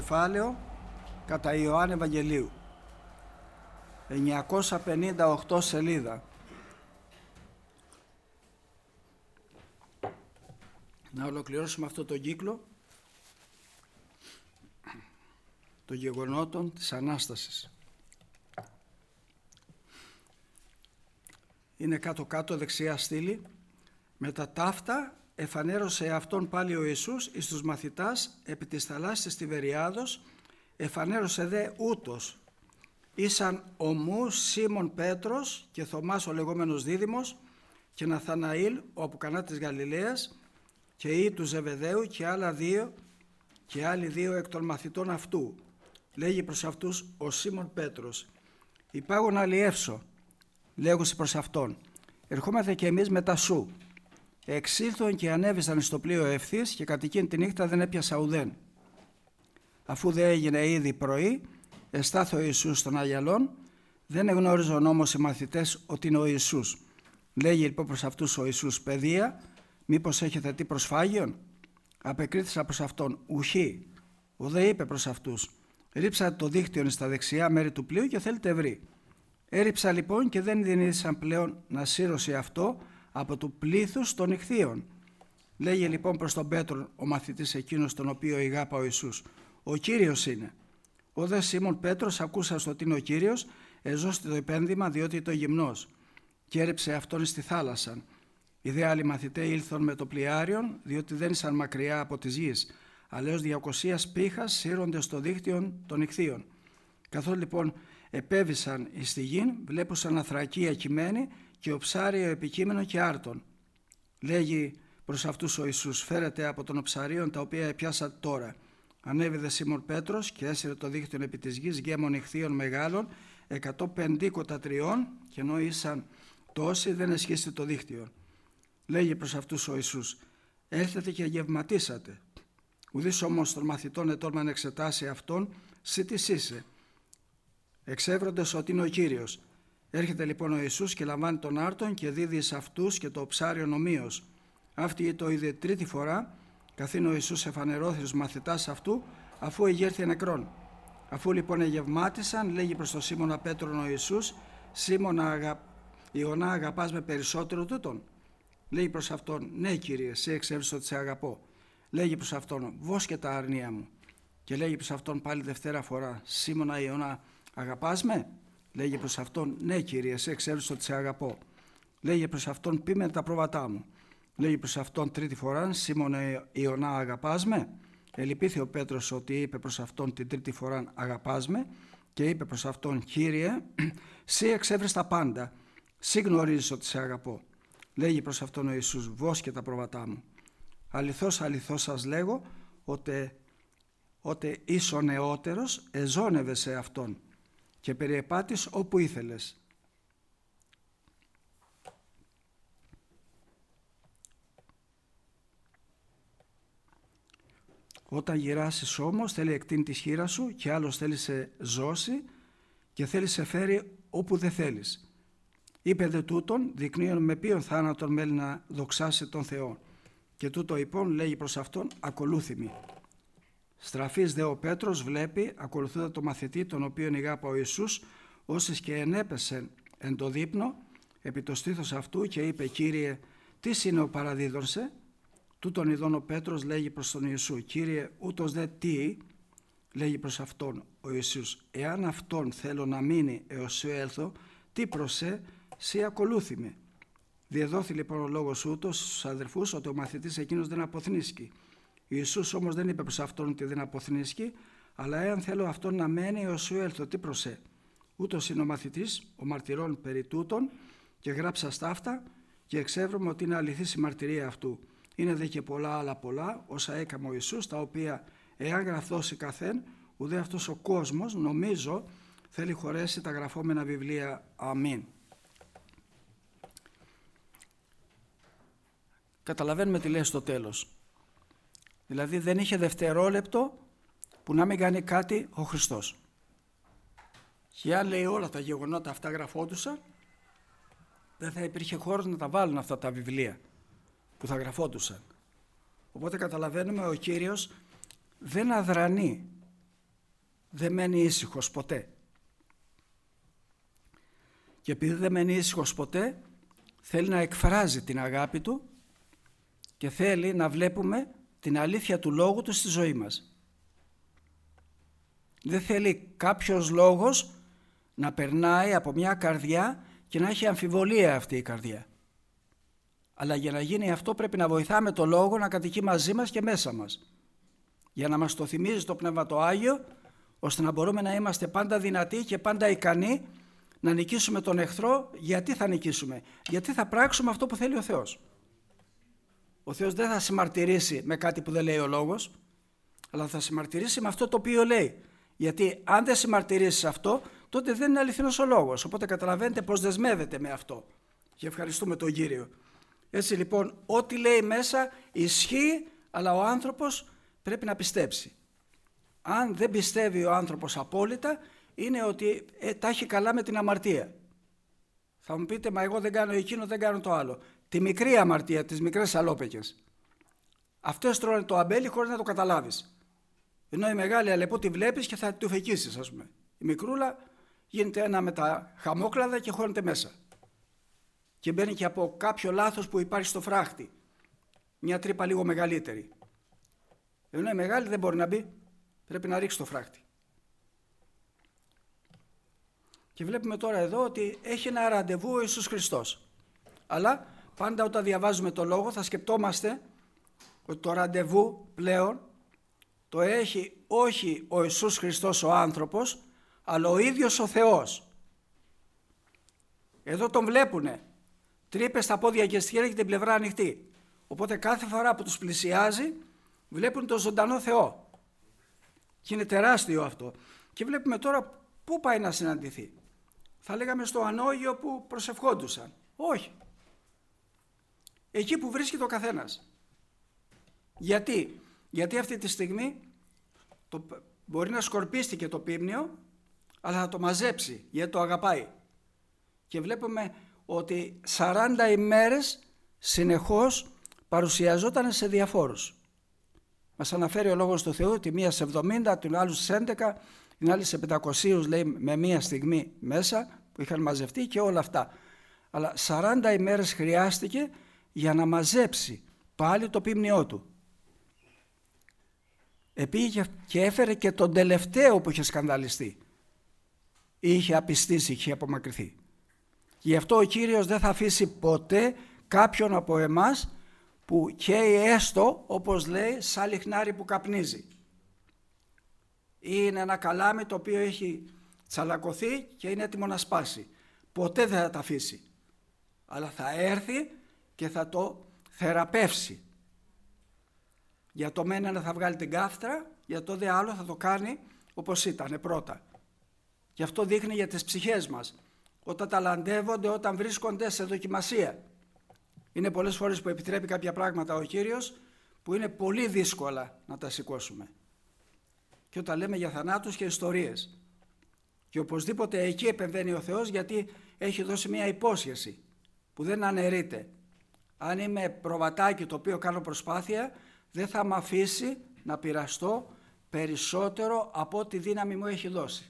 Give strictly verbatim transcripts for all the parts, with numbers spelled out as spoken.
κεφάλαιο κατά Ιωάννη Ευαγγελίου. εννιακόσια πενήντα οκτώ σελίδα. Να ολοκληρώσουμε αυτό το κύκλο των γεγονότων της Ανάστασης. Είναι κάτω-κάτω δεξιά στήλη. Με τα ταύτα εφανέρωσε αυτόν πάλι ο Ιησούς εις τους μαθητάς επί της θαλάσσης της Τιβεριάδος, εφανέρωσε δε ούτως ήσαν ομούς Σίμων Πέτρος και Θωμάς ο λεγόμενος Δίδυμος και Ναθαναήλ ο από Κανά της Γαλιλαίας και ή του Ζεβεδαίου και άλλα δύο και άλλοι δύο εκ των μαθητών αυτού. Λέγει προς αυτούς ο Σίμων Πέτρος: «Υπάγον αλλιεύσω», λέγουσε προς αυτόν, «ερχόμαστε και εμείς μετά σου». Εξήλθον και ανέβησαν στο πλοίο ευθύς και κατ' εκείνη τη νύχτα δεν έπιασα ουδέν. Αφού δε έγινε ήδη πρωί, εστάθη ο Ιησούς των Αγιαλών, δεν εγνώριζαν όμως οι μαθητές ότι είναι ο Ιησούς. Λέγει λοιπόν προς αυτούς ο Ιησούς: «Παιδεία, μήπως έχετε τι προσφάγιον?» Απεκρίθησαν προς αυτόν: «Ουχή». Ουδέ είπε προς αυτούς: «Ρίψατε το δίχτυον στα δεξιά μέρη του πλοίου και θέλετε βρει». Έριψα λοιπόν και δεν δυνήθησαν πλέον να σύρωσε αυτό από του πλήθους των ιχθύων. Λέγει λοιπόν προς τον Πέτρο ο μαθητής εκείνος τον οποίο ηγάπα ο Ιησούς: «Ο Κύριος είναι». Ο δε Σίμων Πέτρος ακούσας ότι είναι ο Κύριος, εζώστη το επένδυμα διότι το γυμνός, και έριψε αυτόν στη θάλασσα. Οι δε άλλοι μαθητές ήλθον με το πλοιάριον, διότι δεν ήσαν μακριά από της γης, αλλά έως διακοσίας πήχας σύρονται στο δίκτυον των ιχθύων. Καθώς λοιπόν επέβησαν εις τη γην, βλέπουσαν αθρακία κειμένη και οψάριο επικείμενο και άρτον. Λέγει προς αυτούς ο Ιησούς: «Φέρετε από των οψαρίων τα οποία επιάσατε τώρα». Ανέβη δε Σίμων Πέτρος και έσυρε το δίκτυον επί της γης γέμων ιχθύων μεγάλων, εκατό πεντήκοντα τριών, και ενώ ήσαν τόσοι δεν εσχίστη το δίκτυο. Λέγει προς αυτούς ο Ιησούς: «Έλθετε και γευματίσατε». Ουδής όμως των μαθητών ετόρμα να εξετάσει αυτόν, «Συ τι είσαι», εξεύροντες ότι είναι ο Κύριος. Έρχεται λοιπόν ο Ιησούς και λαμβάνει τον άρτον και δίδει σε αυτούς και το οψάριον ομοίως. Αυτή το είδε τρίτη φορά, καθήν ο Ιησούς εφανερώθη στους μαθητάς αυτού, αφού εγέρθη νεκρόν. Αφού λοιπόν εγευμάτισαν, λέγει προς τον Σίμωνα Πέτρον ο Ιησούς: «Σίμωνα, αγα... Ιωνά, αγαπάς με περισσότερο τούτον?» Λέγει προς αυτόν: «Ναι, Κύριε, εσύ εξέβρισες ότι σε αγαπώ». Λέγει προς αυτόν: «Βόσκε τα αρνία μου». Και λέγει προς αυτόν πάλι δευτέρα φορά: «Σίμωνα Ιωνά, αγαπάς με?» Λέγει προς αυτόν: «Ναι, Κύριε, εσύ εξέβρισες ότι σε αγαπώ». Λέγει προς αυτόν: «Πει με τα πρόβατά μου». Λέγει προς αυτόν τρίτη φορά: «Σίμωνα Ιωνά, αγαπάς με?» Ελυπήθη ο Πέτρος ότι είπε προς αυτόν την τρίτη φορά: «Αγαπάς με?» Και είπε προς αυτόν: «Κύριε, σύ εξέβρες τα πάντα, σύ γνωρίζεις ότι σε αγαπώ». Λέγει προς αυτόν ο Ιησούς: «Βόσκε τα πρόβατά μου. Αληθώς, αληθώς σας λέγω, ότι, ότι εις ο νεότερος εζώνευε σε αυτόν και περιεπάτης όπου ήθελες». Όταν γυράσεις όμως, θέλει εκτείνει τη χείρα σου και άλλος θέλει σε ζώσει και θέλει σε φέρει όπου δεν θέλεις. Είπε δε τούτον, δεικνύον με ποιον θάνατον μέλει να δοξάσει τον Θεό. Και τούτο λοιπόν λέγει προς αυτόν: «Ακολούθημι». Στραφής δε ο Πέτρος βλέπει, ακολουθούντα το μαθητή τον οποίον ηγάπα ο Ιησούς, όσες και ενέπεσεν εν το δείπνο επί το στήθος αυτού και είπε: «Κύριε, τι είναι ο παραδίδων σε?» Τούτον ειδών ο Πέτρος λέγει προς τον Ιησού: «Κύριε, ούτως δε τι?» Λέγει προς αυτόν ο Ιησούς: «Εάν αυτόν θέλω να μείνει έως σου έλθω, τι προσέ, σύ ακολούθημαι». Διεδόθη λοιπόν ο λόγος ούτως στους αδερφούς ότι ο μαθητής εκείνος δεν αποθνίσκει. Ο Ιησούς όμως δεν είπε προς αυτόν ότι δεν αποθνίσκει, αλλά εάν θέλω αυτόν να μένει έως σου έλθω, τι προσέ. Ούτως είναι ο μαθητής, ο μαρτυρών περί τούτων, και γράψα σταύτα και εξέβρωμαι ότι είναι αληθής η μαρτυρία αυτού. Είναι δε και πολλά άλλα πολλά όσα έκαμε ο Ιησούς, τα οποία εάν γραφτώσει καθέν, ουδέ αυτός ο κόσμος, νομίζω, θέλει χωρέσει τα γραφόμενα βιβλία. Αμήν. Καταλαβαίνουμε τι λέει στο τέλος. Δηλαδή δεν είχε δευτερόλεπτο που να μην κάνει κάτι ο Χριστός. Και αν λέει όλα τα γεγονότα αυτά γραφόντουσαν, δεν θα υπήρχε χώρος να τα βάλουν αυτά τα βιβλία που θα γραφόντουσαν. Οπότε καταλαβαίνουμε ο Κύριος δεν αδρανεί δεν μένει ήσυχος ποτέ. Και επειδή δεν μένει ήσυχος ποτέ, θέλει να εκφράζει την αγάπη του και θέλει να βλέπουμε την αλήθεια του λόγου του στη ζωή μας. Δεν θέλει κάποιος λόγος να περνάει από μια καρδιά και να έχει αμφιβολία αυτή η καρδιά. Αλλά για να γίνει αυτό πρέπει να βοηθάμε το λόγο να κατοικεί μαζί μας και μέσα μας. Για να μας το θυμίζει το Πνεύμα το Άγιο, ώστε να μπορούμε να είμαστε πάντα δυνατοί και πάντα ικανοί να νικήσουμε τον εχθρό. Γιατί θα νικήσουμε? Γιατί θα πράξουμε αυτό που θέλει ο Θεός. Ο Θεός δεν θα συμμαρτυρήσει με κάτι που δεν λέει ο λόγος, αλλά θα συμμαρτυρήσει με αυτό το οποίο λέει. Γιατί αν δεν συμμαρτυρήσει αυτό, τότε δεν είναι αληθινός ο λόγος. Οπότε καταλαβαίνετε πως δεσμεύεται με αυτό. Και ευχαριστούμε τον Κύριο. Έτσι λοιπόν, ό,τι λέει μέσα ισχύει, αλλά ο άνθρωπος πρέπει να πιστέψει. Αν δεν πιστεύει ο άνθρωπος απόλυτα, είναι ότι ε, τα έχει καλά με την αμαρτία. Θα μου πείτε, μα εγώ δεν κάνω εκείνο, δεν κάνω το άλλο. Τη μικρή αμαρτία, τις μικρές αλόπαικες. Αυτές τρώνε το αμπέλι χωρίς να το καταλάβεις. Ενώ η μεγάλη αλεπό τη βλέπεις και θα του φεκίσεις, ας πούμε. Η μικρούλα γίνεται ένα με τα χαμόκλαδα και χώνεται μέσα. Και μπαίνει και από κάποιο λάθος που υπάρχει στο φράχτη. Μια τρύπα λίγο μεγαλύτερη. Ενώ η μεγάλη δεν μπορεί να μπει, πρέπει να ρίξει το φράχτη. Και βλέπουμε τώρα εδώ ότι έχει ένα ραντεβού ο Ιησούς Χριστός. Αλλά πάντα όταν διαβάζουμε το λόγο θα σκεπτόμαστε ότι το ραντεβού πλέον το έχει όχι ο Ιησούς Χριστός ο άνθρωπος, αλλά ο ίδιος ο Θεός. Εδώ τον βλέπουνε. Τρύπες στα πόδια και στη χέρια και την πλευρά ανοιχτή. Οπότε κάθε φορά που τους πλησιάζει βλέπουν τον ζωντανό Θεό. Και είναι τεράστιο αυτό. Και βλέπουμε τώρα πού πάει να συναντηθεί. Θα λέγαμε στο ανώγειο που προσευχόντουσαν. Όχι. Εκεί που βρίσκεται ο καθένας. Γιατί? Γιατί αυτή τη στιγμή το, μπορεί να σκορπίστηκε το πίμνιο, αλλά θα το μαζέψει γιατί το αγαπάει. Και βλέπουμε ότι σαράντα ημέρες συνεχώς παρουσιαζόταν σε διαφόρους. Μας αναφέρει ο Λόγος του Θεού τη μία σε εβδομήντα, την άλλη σε έντεκα, την άλλη σε πεντακόσια, λέει, με μία στιγμή μέσα που είχαν μαζευτεί και όλα αυτά. Αλλά σαράντα ημέρες χρειάστηκε για να μαζέψει πάλι το πίμνιό του. Επήγε και έφερε και τον τελευταίο που είχε σκανδαλιστεί. Είχε απιστήσει, είχε απομακρυνθεί. Γι' αυτό ο Κύριος δεν θα αφήσει ποτέ κάποιον από εμάς που καίει έστω, όπως λέει, σαν λιχνάρι που καπνίζει. Είναι ένα καλάμι το οποίο έχει τσαλακωθεί και είναι έτοιμο να σπάσει. Ποτέ δεν θα τα αφήσει. Αλλά θα έρθει και θα το θεραπεύσει. Για το μένα θα βγάλει την κάφτρα, για το δε άλλο θα το κάνει όπως ήταν πρώτα. Γι' αυτό δείχνει για τις ψυχές μας. Όταν ταλαντεύονται, όταν βρίσκονται σε δοκιμασία. Είναι πολλές φορές που επιτρέπει κάποια πράγματα ο Κύριος που είναι πολύ δύσκολα να τα σηκώσουμε. Και όταν λέμε για θανάτους και ιστορίες. Και οπωσδήποτε εκεί επεμβαίνει ο Θεός, γιατί έχει δώσει μια υπόσχεση που δεν αναιρείται. Αν είμαι προβατάκι το οποίο κάνω προσπάθεια, δεν θα με αφήσει να πειραστώ περισσότερο από ό,τι δύναμη μου έχει δώσει.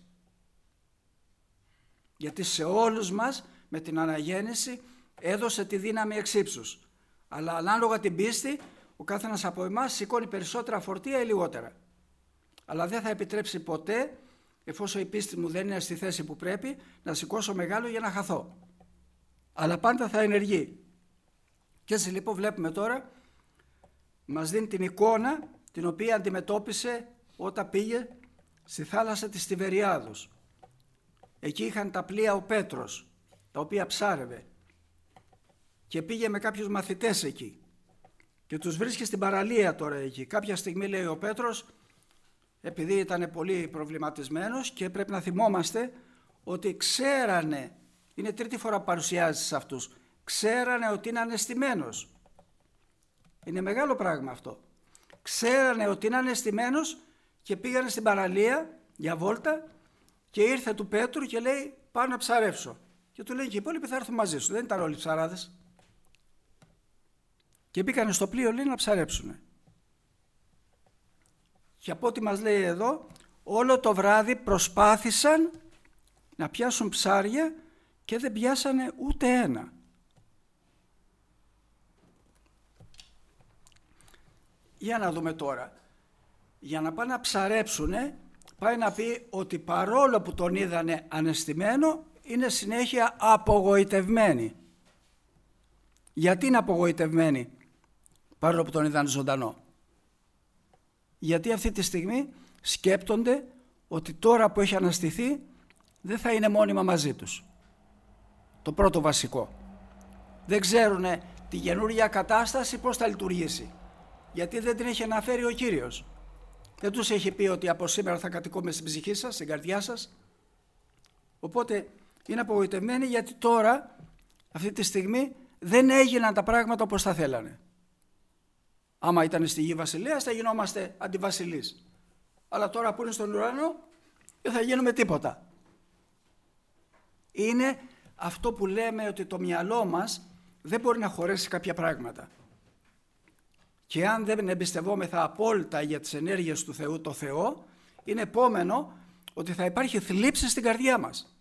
Γιατί σε όλους μας με την αναγέννηση έδωσε τη δύναμη εξ ύψους. Αλλά ανάλογα την πίστη ο καθένας από εμάς σηκώνει περισσότερα φορτία ή λιγότερα. Αλλά δεν θα επιτρέψει ποτέ, εφόσον η πίστη μου δεν είναι στη θέση που πρέπει, να σηκώσω μεγάλο για να χαθώ. Αλλά πάντα θα ενεργεί. Και έτσι λοιπόν βλέπουμε τώρα, μας δίνει την εικόνα την οποία αντιμετώπισε όταν πήγε στη θάλασσα της Τιβεριάδος. Εκεί είχαν τα πλοία ο Πέτρος, τα οποία ψάρευε, και πήγε με κάποιους μαθητές εκεί και τους βρίσκει στην παραλία τώρα εκεί. Κάποια στιγμή, λέει ο Πέτρος, επειδή ήταν πολύ προβληματισμένος, και πρέπει να θυμόμαστε ότι ξέρανε, είναι τρίτη φορά που παρουσιάζει σε αυτούς, ξέρανε ότι είναι αναισθημένος. Είναι μεγάλο πράγμα αυτό. Ξέρανε ότι είναι αναισθημένος και πήγανε στην παραλία για βόλτα και ήρθε του Πέτρου και λέει, πάω να ψαρεύσω. Και του λέει, και οι υπόλοιποι θα έρθουν μαζί σου. Δεν ήταν όλοι ψαράδες. Και μπήκανε στο πλοίο, λέει, να ψαρέψουνε. Και από ό,τι μας λέει εδώ, όλο το βράδυ προσπάθησαν να πιάσουν ψάρια και δεν πιάσανε ούτε ένα. Για να δούμε τώρα. Για να πάνε να ψαρέψουνε, πάει να πει ότι παρόλο που τον είδανε αναισθημένο, είναι συνέχεια απογοητευμένοι. Γιατί είναι απογοητευμένοι παρόλο που τον είδανε ζωντανό? Γιατί αυτή τη στιγμή σκέπτονται ότι τώρα που έχει αναστηθεί δεν θα είναι μόνιμα μαζί τους. Το πρώτο βασικό. Δεν ξέρουν τη καινούργια κατάσταση πώς θα λειτουργήσει. Γιατί δεν την έχει αναφέρει ο Κύριος. Δεν τους έχει πει ότι από σήμερα θα κατοικούμε στην ψυχή σας, στην καρδιά σας. Οπότε είναι απογοητευμένοι γιατί τώρα, αυτή τη στιγμή, δεν έγιναν τα πράγματα όπως θα θέλανε. Άμα ήταν στη γη βασιλείας θα γινόμαστε αντιβασιλείς. Αλλά τώρα που είναι στον ουρανό δεν θα γίνουμε τίποτα. Είναι αυτό που λέμε ότι το μυαλό μας δεν μπορεί να χωρέσει κάποια πράγματα. Και αν δεν εμπιστευόμεθα απόλυτα για τις ενέργειες του Θεού το Θεό, είναι επόμενο ότι θα υπάρχει θλίψη στην καρδιά μας.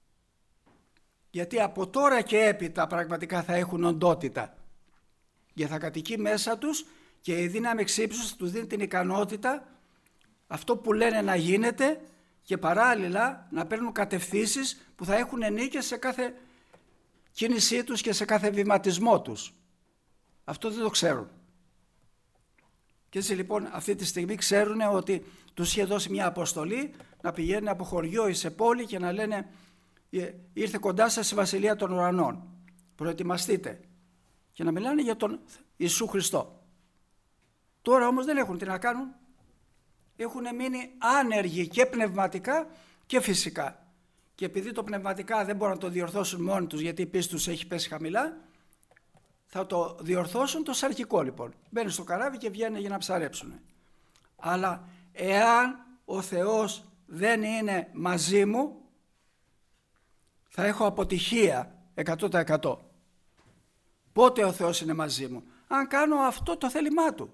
Γιατί από τώρα και έπειτα πραγματικά θα έχουν οντότητα. Γιατί θα κατοικεί μέσα τους και η δύναμη εξύψους τους δίνει την ικανότητα αυτό που λένε να γίνεται και παράλληλα να παίρνουν κατευθύνσεις που θα έχουν νίκες σε κάθε κίνησή τους και σε κάθε βηματισμό τους. Αυτό δεν το ξέρουν. Και έτσι λοιπόν αυτή τη στιγμή ξέρουν ότι τους είχε δώσει μια αποστολή να πηγαίνουν από χωριό ή σε πόλη και να λένε ήρθε κοντά σας η Βασιλεία των Ουρανών. Προετοιμαστείτε. Και να μιλάνε για τον Ιησού Χριστό. Τώρα όμως δεν έχουν τι να κάνουν. Έχουν μείνει άνεργοι και πνευματικά και φυσικά. Και επειδή το πνευματικά δεν μπορούν να το διορθώσουν μόνοι τους γιατί η πίστη τους έχει πέσει χαμηλά, θα το διορθώσουν το σαρκικό λοιπόν. Μπαίνουν στο καράβι και βγαίνουν για να ψαρέψουν. Αλλά εάν ο Θεός δεν είναι μαζί μου, θα έχω αποτυχία εκατό τοις εκατό. Πότε ο Θεός είναι μαζί μου? Αν κάνω αυτό το θέλημά Του.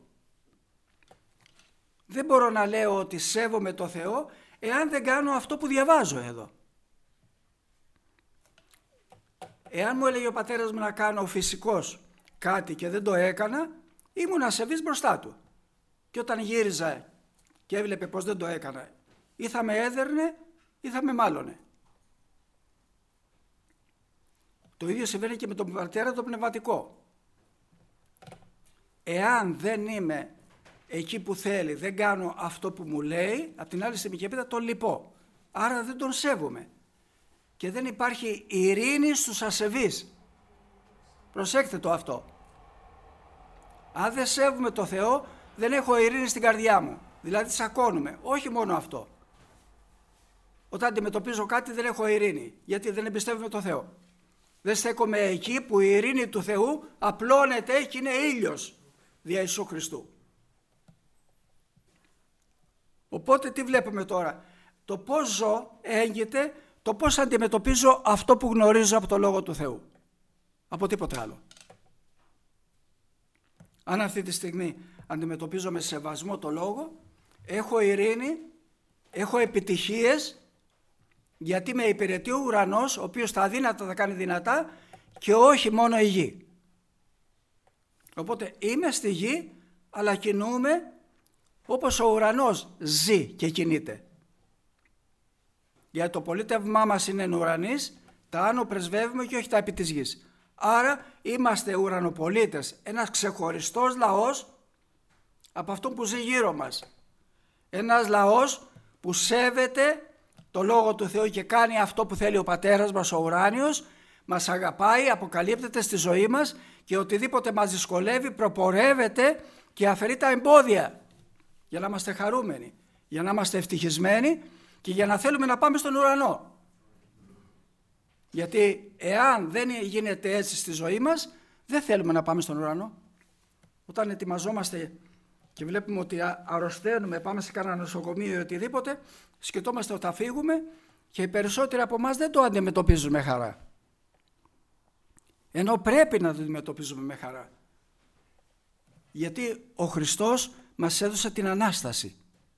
Δεν μπορώ να λέω ότι σέβομαι το Θεό εάν δεν κάνω αυτό που διαβάζω εδώ. Εάν μου έλεγε ο πατέρας μου να κάνω φυσικός κάτι και δεν το έκανα, ήμουν ασεβής μπροστά του. Και όταν γύριζα και έβλεπε πως δεν το έκανα, ή θα με έδερνε ή θα με μάλωνε. Το ίδιο συμβαίνει και με τον πατέρα το πνευματικό. Εάν δεν είμαι εκεί που θέλει, δεν κάνω αυτό που μου λέει, από την άλλη στιγμή και έπειτα τον λυπώ. Άρα δεν τον σέβομαι. Και δεν υπάρχει ειρήνη στους ασεβείς. Προσέξτε το αυτό. Αν δεν σέβομαι το Θεό, δεν έχω ειρήνη στην καρδιά μου. Δηλαδή τσακώνουμε. Όχι μόνο αυτό. Όταν αντιμετωπίζω κάτι δεν έχω ειρήνη. Γιατί δεν εμπιστεύομαι το Θεό. Δεν στέκομαι εκεί που η ειρήνη του Θεού απλώνεται και είναι ήλιος δια Ιησού Χριστού. Οπότε τι βλέπουμε τώρα? Το πώς ζω έγκυται το πώς αντιμετωπίζω αυτό που γνωρίζω από το Λόγο του Θεού. Από τίποτε άλλο. Αν αυτή τη στιγμή αντιμετωπίζω με σεβασμό το Λόγο, έχω ειρήνη, έχω επιτυχίες, γιατί με υπηρετεί ο ουρανός, ο οποίος τα αδύνατα θα κάνει δυνατά και όχι μόνο η γη. Οπότε είμαι στη γη, αλλά κινούμε όπως ο ουρανός ζει και κινείται. Γιατί το πολίτευμά μας είναι εν ουρανής, τα άνω πρεσβεύουμε και όχι τα επί της γης. Άρα είμαστε ουρανοπολίτες, ένας ξεχωριστός λαός από αυτόν που ζει γύρω μας. Ένας λαός που σέβεται το Λόγο του Θεού και κάνει αυτό που θέλει ο Πατέρας μας ο ουράνιος, μας αγαπάει, αποκαλύπτεται στη ζωή μας και οτιδήποτε μας δυσκολεύει προπορεύεται και αφαιρεί τα εμπόδια για να είμαστε χαρούμενοι, για να είμαστε ευτυχισμένοι και για να θέλουμε να πάμε στον ουρανό. Γιατί εάν δεν γίνεται έτσι στη ζωή μας, δεν θέλουμε να πάμε στον ουρανό. Όταν ετοιμαζόμαστε και βλέπουμε ότι αρρωσταίνουμε, πάμε σε κανένα νοσοκομείο ή οτιδήποτε, σκεφτόμαστε ότι θα φύγουμε και οι περισσότεροι από εμάς δεν το αντιμετωπίζουν με χαρά. Ενώ πρέπει να το αντιμετωπίζουμε με χαρά. Γιατί ο Χριστός μας έδωσε την Ανάσταση.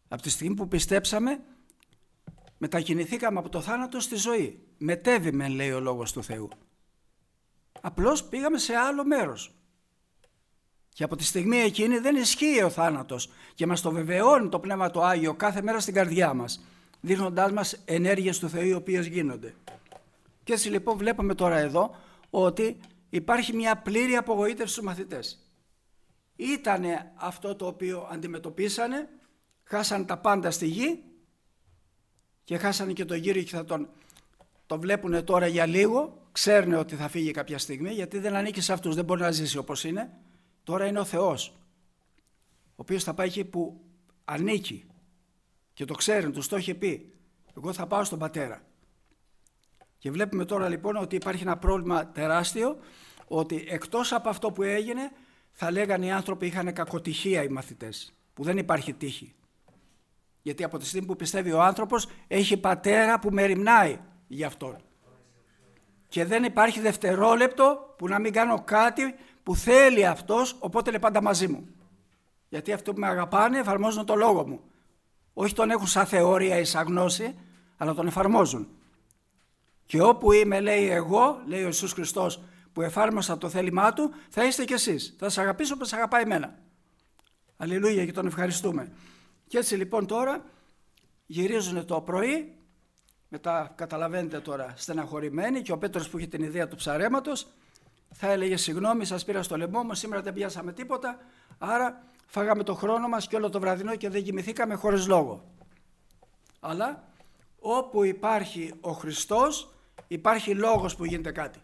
Από τη στιγμή που πιστέψαμε, μετακινηθήκαμε από το θάνατο στη ζωή. Μετέβημεν, λέει ο Λόγος του Θεού. Απλώς πήγαμε σε άλλο μέρος. Και από τη στιγμή εκείνη δεν ισχύει ο θάνατος και μας το βεβαιώνει το Πνεύμα το Άγιο κάθε μέρα στην καρδιά μας, δείχνοντάς μας ενέργειες του Θεού οι οποίες γίνονται. Και έτσι λοιπόν βλέπουμε τώρα εδώ ότι υπάρχει μια πλήρη απογοήτευση στους μαθητές. Ήτανε αυτό το οποίο αντιμετωπίσανε, χάσανε τα πάντα στη γη και χάσανε και τον Κύριο και θα τον το βλέπουν τώρα για λίγο, ξέρουν ότι θα φύγει κάποια στιγμή γιατί δεν ανήκει σε αυτούς, δεν μπορεί να ζήσει όπως είναι. Τώρα είναι ο Θεός, ο οποίος θα πάει εκεί που ανήκει και το ξέρουν, τους το έχει πει. Εγώ θα πάω στον Πατέρα. Και βλέπουμε τώρα λοιπόν ότι υπάρχει ένα πρόβλημα τεράστιο, ότι εκτός από αυτό που έγινε θα λέγανε οι άνθρωποι είχαν κακοτυχία οι μαθητές, που δεν υπάρχει τύχη. Γιατί από τη στιγμή που πιστεύει ο άνθρωπος έχει πατέρα που μεριμνάει για αυτόν. Και δεν υπάρχει δευτερόλεπτο που να μην κάνω κάτι που θέλει αυτός, οπότε είναι πάντα μαζί μου. Γιατί αυτοί που με αγαπάνε εφαρμόζουν το λόγο μου. Όχι τον έχουν σαν θεωρία ή σαν γνώση, αλλά τον εφαρμόζουν. Και όπου είμαι, λέει εγώ, λέει ο Ιησούς Χριστός, που εφάρμοσα το θέλημά του, θα είστε κι εσείς. Θα σας αγαπήσω όπως σας αγαπάει εμένα. Αλληλούια, και τον ευχαριστούμε. Και έτσι λοιπόν τώρα γυρίζουν το πρωί, μετά καταλαβαίνετε τώρα στεναχωρημένοι, και ο Πέτρος που είχε την ιδέα του ψαρέματος θα έλεγε συγγνώμη, σας πήρα στο λαιμό μου, σήμερα δεν πιάσαμε τίποτα, άρα φάγαμε το χρόνο μας και όλο το βραδινό και δεν κοιμηθήκαμε χωρίς λόγο. Αλλά όπου υπάρχει ο Χριστός υπάρχει λόγος που γίνεται κάτι.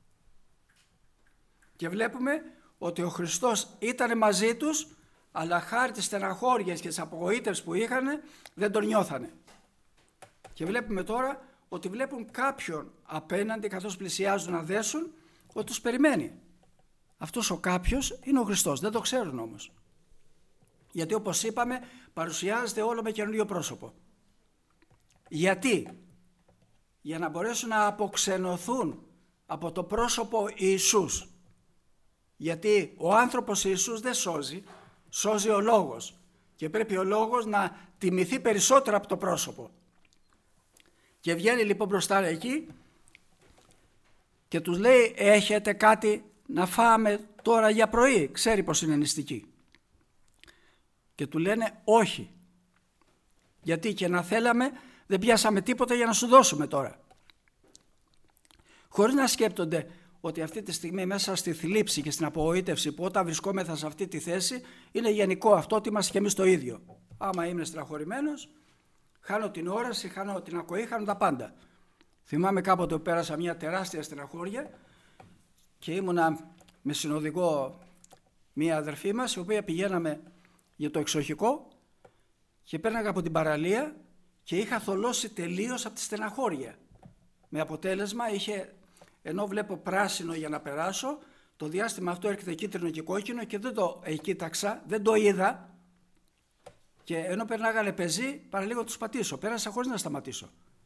Και βλέπουμε ότι ο Χριστός ήταν μαζί τους, αλλά χάρη τις στεναχώριες και τις απογοήτευσεις που είχαν δεν τον νιώθανε. Και βλέπουμε τώρα ότι βλέπουν κάποιον απέναντι καθώς πλησιάζουν να δέσουν, ότι τους περιμένει. Αυτός ο κάποιος είναι ο Χριστός, δεν το ξέρουν όμως. Γιατί όπως είπαμε παρουσιάζεται όλο με καινούριο πρόσωπο. Γιατί? Για να μπορέσουν να αποξενωθούν από το πρόσωπο Ιησούς. Γιατί ο άνθρωπος Ιησούς δεν σώζει, σώζει ο Λόγος. Και πρέπει ο Λόγος να τιμηθεί περισσότερο από το πρόσωπο. Και βγαίνει λοιπόν μπροστά εκεί και τους λέει, έχετε κάτι να φάμε τώρα για πρωί? Ξέρει πως είναι νηστικοί. Και του λένε όχι. Γιατί και να θέλαμε δεν πιάσαμε τίποτα για να σου δώσουμε τώρα. Χωρίς να σκέπτονται ότι αυτή τη στιγμή μέσα στη θλίψη και στην απογοήτευση που όταν βρισκόμεθα σε αυτή τη θέση είναι γενικό αυτό, ότι είμαστε και εμείς το ίδιο. Άμα είμαι στραχωρημένος, χάνω την όραση, χάνω την ακοή, χάνω τα πάντα. Θυμάμαι κάποτε που πέρασα μια τεράστια στεναχώρια και ήμουνα με συνοδηγό μια αδερφή μας, η οποία πηγαίναμε για το εξοχικό και πέρναγα από την παραλία και είχα θολώσει τελείως από τη στεναχώρια. Με αποτέλεσμα είχε, ενώ βλέπω πράσινο για να περάσω, το διάστημα αυτό έρχεται κίτρινο και κόκκινο και δεν το ε, κοίταξα, δεν το είδα και ενώ περνάγανε πεζοί παραλίγο τους πατήσω, πέρασα χωρίς να σταματήσω.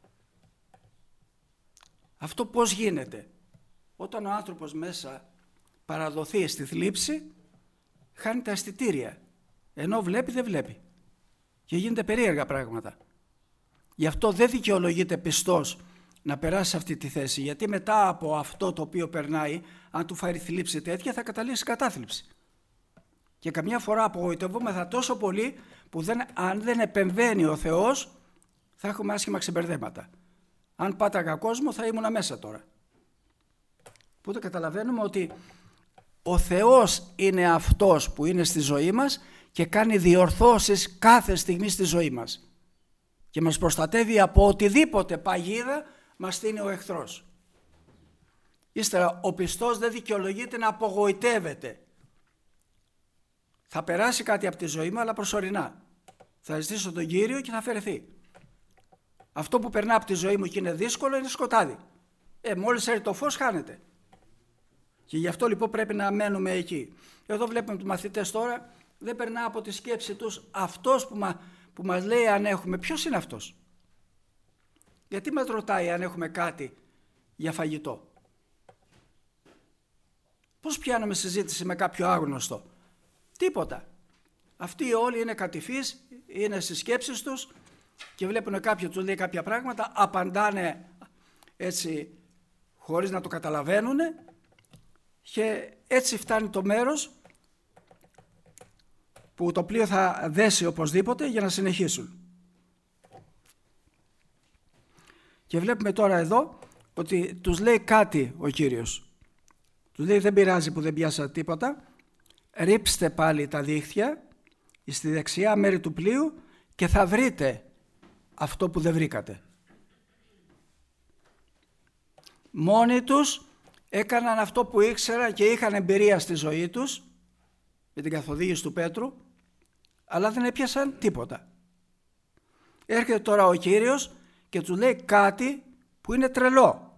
Αυτό πώς γίνεται? Όταν ο άνθρωπος μέσα παραδοθεί στη θλίψη, χάνει τα αισθητήρια, ενώ βλέπει δεν βλέπει και γίνεται περίεργα πράγματα. Γι' αυτό δεν δικαιολογείται πιστός να περάσει σε αυτή τη θέση, γιατί μετά από αυτό το οποίο περνάει, αν του φάρει θλίψη τέτοια, θα καταλήξει κατάθλιψη. Και καμιά φορά απογοητευόμεθα τόσο πολύ που δεν, αν δεν επεμβαίνει ο Θεός, θα έχουμε άσχημα ξεμπερδέματα. Αν πάταγα κόσμο θα ήμουνα μέσα τώρα. Οπότε καταλαβαίνουμε ότι ο Θεός είναι αυτός που είναι στη ζωή μας και κάνει διορθώσεις κάθε στιγμή στη ζωή μας. Και μας προστατεύει από οτιδήποτε παγίδα μας στείνει ο εχθρός. Ύστερα ο πιστός δεν δικαιολογείται να απογοητεύεται. Θα περάσει κάτι από τη ζωή μου, αλλά προσωρινά. Θα ζητήσω τον Κύριο και θα αφαιρεθεί. Αυτό που περνά από τη ζωή μου και είναι δύσκολο είναι σκοτάδι. Ε, μόλις έρθει το φως χάνεται. Και γι' αυτό λοιπόν πρέπει να μένουμε εκεί. Εδώ βλέπουμε τους μαθητές τώρα, δεν περνά από τη σκέψη τους αυτός που, μα, που μας λέει αν έχουμε. Ποιος είναι αυτός? Γιατί μας ρωτάει αν έχουμε κάτι για φαγητό? Πώς πιάνουμε συζήτηση με κάποιο άγνωστο? Τίποτα. Αυτοί όλοι είναι κατηφείς, είναι στις σκέψεις τους και βλέπουν κάποιοι τους λέει κάποια πράγματα, απαντάνε έτσι χωρίς να το καταλαβαίνουν και έτσι φτάνει το μέρος που το πλοίο θα δέσει οπωσδήποτε για να συνεχίσουν. Και βλέπουμε τώρα εδώ ότι τους λέει κάτι ο Κύριος. Τους λέει δεν πειράζει που δεν πιάσα τίποτα, ρίψτε πάλι τα δίχτυα στη δεξιά μέρη του πλοίου και θα βρείτε αυτό που δεν βρήκατε. Μόνοι τους έκαναν αυτό που ήξεραν και είχαν εμπειρία στη ζωή τους με την καθοδήγηση του Πέτρου, αλλά δεν έπιασαν τίποτα. Έρχεται τώρα ο Κύριος και τους λέει κάτι που είναι τρελό.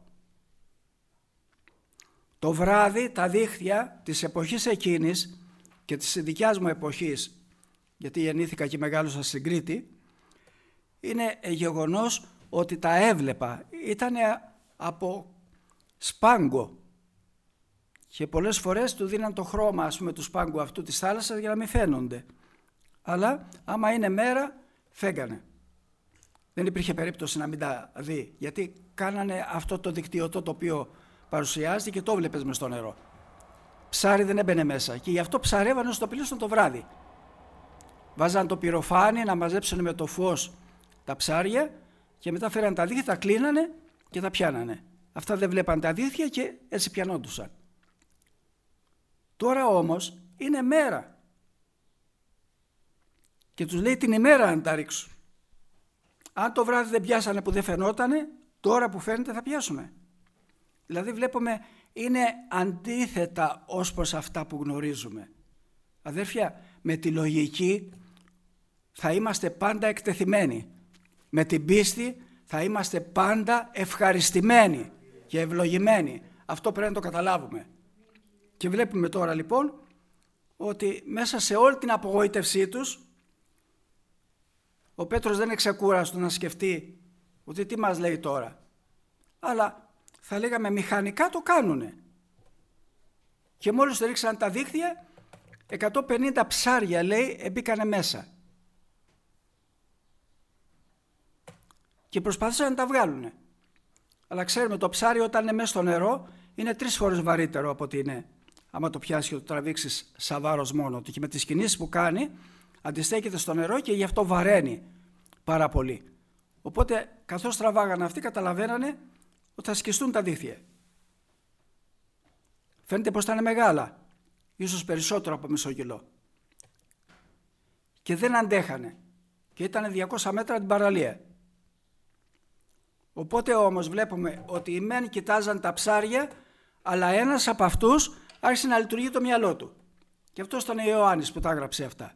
Το βράδυ τα δίχτυα της εποχής εκείνης και της δικιάς μου εποχής, γιατί γεννήθηκα και μεγάλωσα στην Κρήτη, είναι γεγονός ότι τα έβλεπα. Ήταν από σπάγκο και πολλές φορές του δίναν το χρώμα, ας πούμε, του σπάγκου αυτού της θάλασσας για να μην φαίνονται. Αλλά άμα είναι μέρα φέγγανε. Δεν υπήρχε περίπτωση να μην τα δει, γιατί κάνανε αυτό το δικτυωτό το οποίο παρουσιάζεται και το βλέπεις μες στο νερό. Ψάρι δεν έμπαινε μέσα και γι' αυτό ψαρεύανε στο πλοίο το βράδυ. Βάζαν το πυροφάνι να μαζέψουν με το φως τα ψάρια και μετά φέραν τα δίχτυα, τα κλείνανε και τα πιάνανε. Αυτά δεν βλέπαν τα δίχτυα και έτσι πιανόντουσαν. Τώρα όμως είναι μέρα και τους λέει την ημέρα να τα ρίξουν. Αν το βράδυ δεν πιάσανε που δεν φαινότανε, τώρα που φαίνεται θα πιάσουμε. Δηλαδή βλέπουμε είναι αντίθετα ως προς αυτά που γνωρίζουμε. Αδέρφια, με τη λογική θα είμαστε πάντα εκτεθειμένοι. Με την πίστη θα είμαστε πάντα ευχαριστημένοι και ευλογημένοι. Αυτό πρέπει να το καταλάβουμε. Και βλέπουμε τώρα λοιπόν ότι μέσα σε όλη την απογοήτευσή τους ο Πέτρος δεν εξεκούραστο να σκεφτεί ότι τι μας λέει τώρα. Αλλά θα λέγαμε μηχανικά το κάνουνε. Και μόλις το ρίξαν τα δίχτυα, εκατόν πενήντα ψάρια λέει εμπήκανε μέσα. Και προσπάθησαν να τα βγάλουνε. Αλλά ξέρουμε το ψάρι όταν είναι μέσα στο νερό είναι τρεις φορές βαρύτερο από ότι είναι άμα το πιάσει και το τραβήξεις σαν βάρος μόνο του. Και με τις κινήσεις που κάνει αντιστέκεται στο νερό και γι' αυτό βαραίνει πάρα πολύ. Οπότε καθώς τραβάγανε αυτοί καταλαβαίνανε ότι θα σκιστούν τα δίχτυα. Φαίνεται πως ήταν μεγάλα, ίσως περισσότερο από μισό κιλό. Και δεν αντέχανε και ήταν διακόσια μέτρα την παραλία. Οπότε όμως βλέπουμε ότι οι μεν κοιτάζαν τα ψάρια, αλλά ένας από αυτούς άρχισε να λειτουργεί το μυαλό του. Και αυτός ήταν ο Ιωάννης που τα έγραψε αυτά.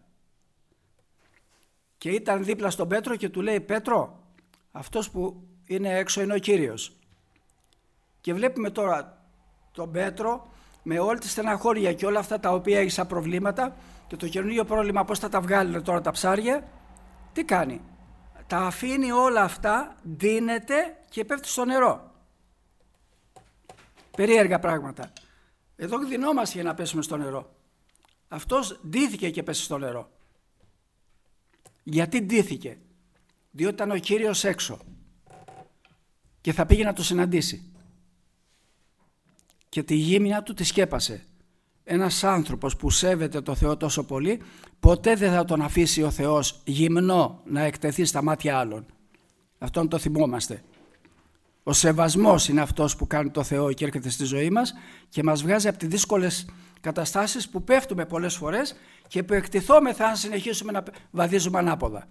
Και ήταν δίπλα στον Πέτρο και του λέει «Πέτρο, αυτός που είναι έξω είναι ο Κύριος». Και βλέπουμε τώρα τον Πέτρο με όλη τη στεναχώρια και όλα αυτά τα οποία έχει σαν προβλήματα και το καινούργιο πρόβλημα πώς θα τα βγάλουν τώρα τα ψάρια, τι κάνει. Τα αφήνει όλα αυτά, ντύνεται και πέφτει στο νερό. Περίεργα πράγματα. Εδώ δινόμαστε για να πέσουμε στο νερό. Αυτός ντύθηκε και πέσει στο νερό. Γιατί ντύθηκε? Διότι ήταν ο Κύριος έξω και θα πήγε να το συναντήσει. Και τη γύμνια του τη σκέπασε. Ένας άνθρωπος που σέβεται το Θεό τόσο πολύ, ποτέ δεν θα τον αφήσει ο Θεός γυμνό να εκτεθεί στα μάτια άλλων. Αυτόν το θυμόμαστε. Ο σεβασμός είναι αυτός που κάνει το Θεό και έρχεται στη ζωή μας και μας βγάζει από τις δύσκολες καταστάσεις που πέφτουμε πολλές φορές και που εκτιθόμεθα αν συνεχίσουμε να βαδίζουμε ανάποδα.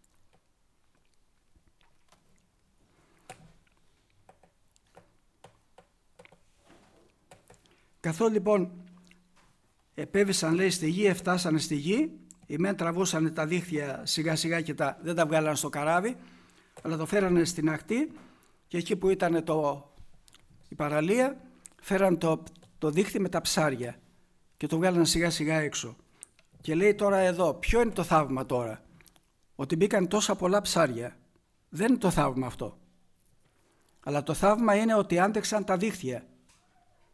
Καθώς λοιπόν επέβησαν λέει στη γη, εφτάσανε στη γη, οι μεν τραβούσαν τα δίχτυα σιγά σιγά και τα, δεν τα βγάλαν στο καράβι, αλλά το φέρανε στην ακτή και εκεί που ήταν το, η παραλία φέραν το, το δίχτυ με τα ψάρια και το βγάλαν σιγά σιγά έξω. Και λέει τώρα εδώ, ποιο είναι το θαύμα τώρα? Ότι μπήκαν τόσα πολλά ψάρια. Δεν είναι το θαύμα αυτό. Αλλά το θαύμα είναι ότι άντεξαν τα δίχτυα.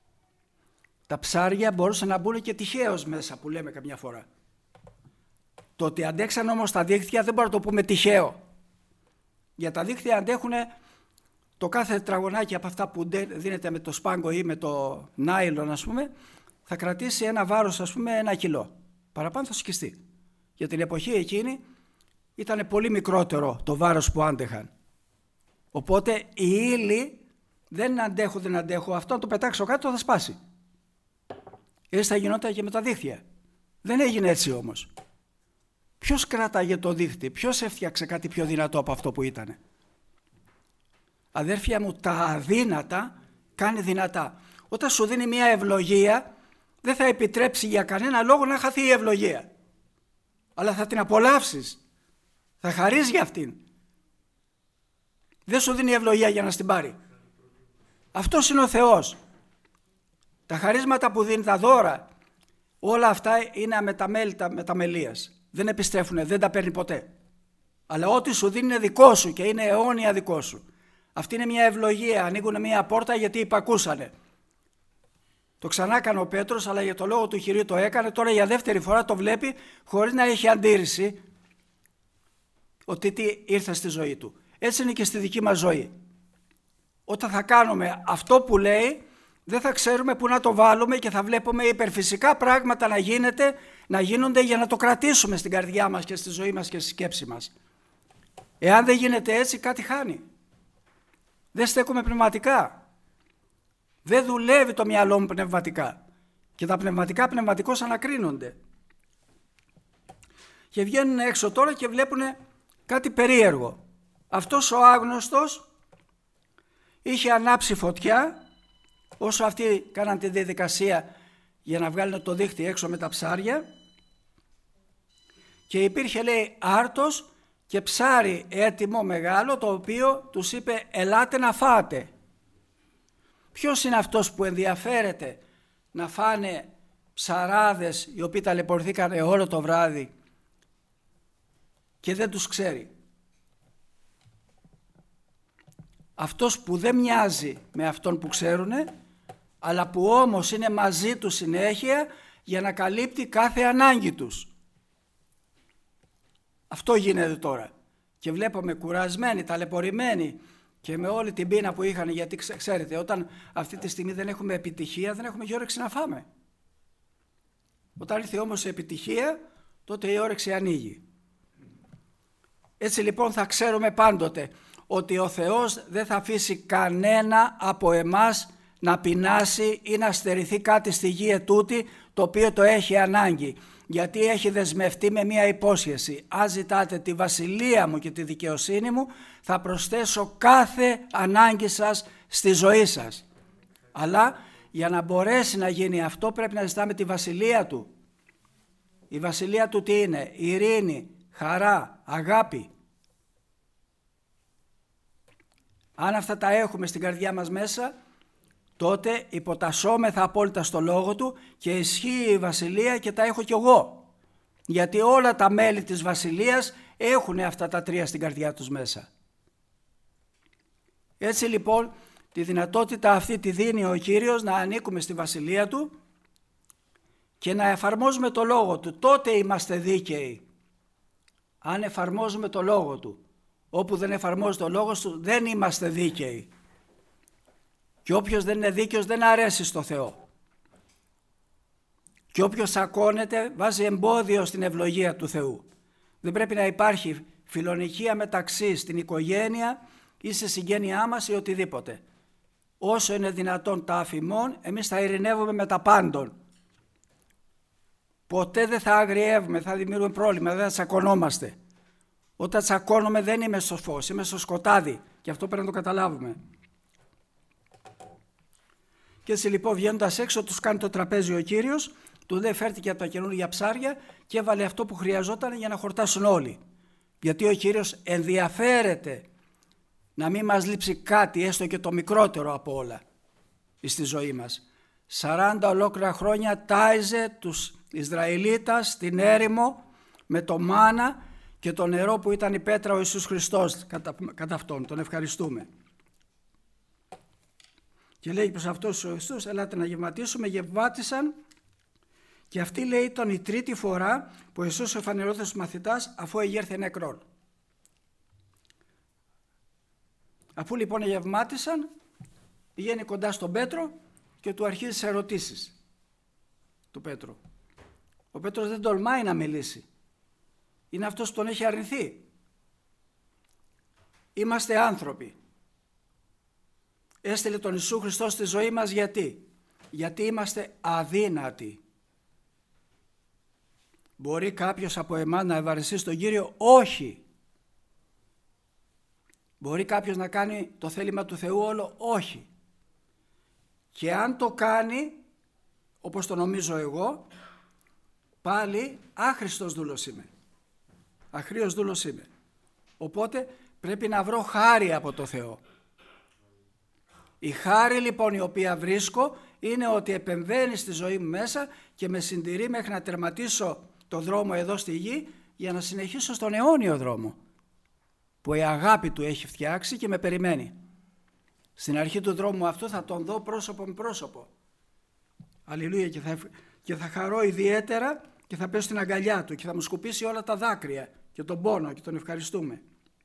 Τα ψάρια μπορούσαν να μπουν και τυχαίως μέσα που λέμε καμιά φορά. Το ότι αντέξαν όμως τα δίχτυα δεν μπορούμε να το πούμε τυχαίο. Για τα δίχτυα αντέχουν το κάθε τετραγωνάκι από αυτά που δίνεται με το σπάγκο ή με το νάιλον, ας πούμε, θα κρατήσει ένα βάρος, ας πούμε, ένα κιλό. Παραπάνω θα σκιστεί. Για την εποχή εκείνη ήταν πολύ μικρότερο το βάρος που άντεχαν. Οπότε οι ύλοι δεν αντέχουν, δεν αντέχουν. Αυτό να το πετάξω κάτω θα σπάσει. Έτσι θα γινόταν και με τα δίχτυα. Δεν έγινε έτσι όμως. Ποιος κράταγε το δίχτυ, ποιος έφτιαξε κάτι πιο δυνατό από αυτό που ήτανε? Αδέρφια μου, τα αδύνατα κάνει δυνατά. Όταν σου δίνει μια ευλογία, δεν θα επιτρέψει για κανένα λόγο να χαθεί η ευλογία. Αλλά θα την απολαύσεις. Θα χαρείς για αυτήν. Δεν σου δίνει ευλογία για να στην πάρει. Αυτός είναι ο Θεός. Τα χαρίσματα που δίνει, τα δώρα, όλα αυτά είναι αμεταμέλητα μεταμελίας. Δεν επιστρέφουν, δεν τα παίρνει ποτέ. Αλλά ό,τι σου δίνει είναι δικό σου και είναι αιώνια δικό σου. Αυτή είναι μια ευλογία. Ανοίγουν μια πόρτα γιατί υπακούσανε. Το ξανά έκανε ο Πέτρος, αλλά για το λόγο του Κυρίου το έκανε. Τώρα για δεύτερη φορά το βλέπει χωρίς να έχει αντίρρηση ότι τι ήρθε στη ζωή του. Έτσι είναι και στη δική μας ζωή. Όταν θα κάνουμε αυτό που λέει, δεν θα ξέρουμε πού να το βάλουμε και θα βλέπουμε υπερφυσικά πράγματα να γίνεται, να γίνονται για να το κρατήσουμε στην καρδιά μας και στη ζωή μας και στη σκέψη μας. Εάν δεν γίνεται έτσι, κάτι χάνει. Δεν στέκουμε πνευματικά. Δεν δουλεύει το μυαλό μου πνευματικά. Και τα πνευματικά πνευματικώς ανακρίνονται. Και βγαίνουν έξω τώρα και βλέπουν κάτι περίεργο. Αυτός ο άγνωστος είχε ανάψει φωτιά όσο αυτοί κάναν τη διαδικασία για να βγάλουν το δίχτυ έξω με τα ψάρια, και υπήρχε, λέει, άρτος και ψάρι έτοιμο μεγάλο, το οποίο τους είπε ελάτε να φάτε. Ποιος είναι αυτός που ενδιαφέρεται να φάνε ψαράδες οι οποίοι ταλαιπωρηθήκαν όλο το βράδυ και δεν τους ξέρει? Αυτός που δεν μοιάζει με αυτόν που ξέρουνε, αλλά που όμως είναι μαζί του συνέχεια για να καλύπτει κάθε ανάγκη τους. Αυτό γίνεται τώρα. Και βλέπουμε κουρασμένοι, ταλαιπωρημένοι και με όλη την πείνα που είχαν, γιατί ξέρετε, όταν αυτή τη στιγμή δεν έχουμε επιτυχία, δεν έχουμε και όρεξη να φάμε. Όταν έρθει όμως η επιτυχία, τότε η όρεξη ανοίγει. Έτσι λοιπόν θα ξέρουμε πάντοτε ότι ο Θεός δεν θα αφήσει κανένα από εμάς να πεινάσει ή να στερηθεί κάτι στη γη ετούτη το οποίο το έχει ανάγκη. Γιατί έχει δεσμευτεί με μία υπόσχεση. Αν ζητάτε τη βασιλεία μου και τη δικαιοσύνη μου, θα προσθέσω κάθε ανάγκη σας στη ζωή σας. Αλλά για να μπορέσει να γίνει αυτό πρέπει να ζητάμε τη βασιλεία του. Η βασιλεία του τι είναι? Ειρήνη, χαρά, αγάπη. Αν αυτά τα έχουμε στην καρδιά μας μέσα, τότε υποτασσόμεθα απόλυτα στο λόγο του και ισχύει η βασιλεία και τα έχω κι εγώ. Γιατί όλα τα μέλη της βασιλείας έχουν αυτά τα τρία στην καρδιά τους μέσα. Έτσι λοιπόν τη δυνατότητα αυτή τη δίνει ο Κύριος να ανήκουμε στη βασιλεία του και να εφαρμόζουμε το λόγο του. Τότε είμαστε δίκαιοι. Αν εφαρμόζουμε το λόγο του. Όπου δεν εφαρμόζει το λόγο του δεν είμαστε δίκαιοι. Και όποιος δεν είναι δίκαιος δεν αρέσει στο Θεό. Και όποιος σακώνεται βάζει εμπόδιο στην ευλογία του Θεού. Δεν πρέπει να υπάρχει φιλονικία μεταξύ στην οικογένεια ή στη συγγένειά μας ή οτιδήποτε. Όσο είναι δυνατόν τα αφημών, εμείς θα ειρηνεύουμε με τα πάντων. Ποτέ δεν θα αγριεύουμε, θα δημιουργούμε πρόβλημα, δεν θα τσακωνόμαστε. Όταν τσακώνομαι δεν είμαι στο φως, είμαι στο σκοτάδι και αυτό πρέπει να το καταλάβουμε. Και έτσι λοιπόν βγαίνοντας έξω τους κάνει το τραπέζι ο Κύριος, του δεν φέρθηκε από τα καινούργια ψάρια και έβαλε αυτό που χρειαζόταν για να χορτάσουν όλοι. Γιατί ο Κύριος ενδιαφέρεται να μην μας λείψει κάτι, έστω και το μικρότερο από όλα στη ζωή μας. σαράντα ολόκληρα χρόνια τάιζε τους Ισραηλίτας στην έρημο με το μάνα και το νερό που ήταν η πέτρα ο Ιησούς Χριστός κατά, κατά αυτόν. Τον ευχαριστούμε. Και λέει προς αυτούς ο Ιησούς, ελάτε να γευματίσουμε. Γευμάτισαν Και αυτή, λέει, ήταν η τρίτη φορά που ο Ιησούς εφανερώθηκε στους μαθητάς αφού εγέρθη νεκρόν. Αφού λοιπόν γευμάτισαν, πηγαίνει κοντά στον Πέτρο και του αρχίζει τις ερωτήσεις του Πέτρου. Ο Πέτρος δεν τολμάει να μιλήσει. Είναι αυτός που τον έχει αρνηθεί. Είμαστε άνθρωποι. Έστειλε τον Ιησού Χριστό στη ζωή μας γιατί. Γιατί είμαστε αδύνατοι. Μπορεί κάποιος από εμάς να ευαρεστεί στον Κύριο? Όχι. Μπορεί κάποιος να κάνει το θέλημα του Θεού όλο? Όχι. Και αν το κάνει, όπως το νομίζω εγώ, πάλι άχρηστος δούλος είμαι. Αχρίος δούλος είμαι. Οπότε πρέπει να βρω χάρη από το Θεό. Η χάρη λοιπόν η οποία βρίσκω είναι ότι επεμβαίνει στη ζωή μου μέσα και με συντηρεί μέχρι να τερματίσω το δρόμο εδώ στη γη για να συνεχίσω στον αιώνιο δρόμο που η αγάπη του έχει φτιάξει και με περιμένει. Στην αρχή του δρόμου αυτού θα τον δω πρόσωπο με πρόσωπο. Αλληλούια, και θα, και θα χαρώ ιδιαίτερα και θα πέσω στην αγκαλιά του και θα μου σκουπίσει όλα τα δάκρυα και τον πόνο και τον ευχαριστούμε.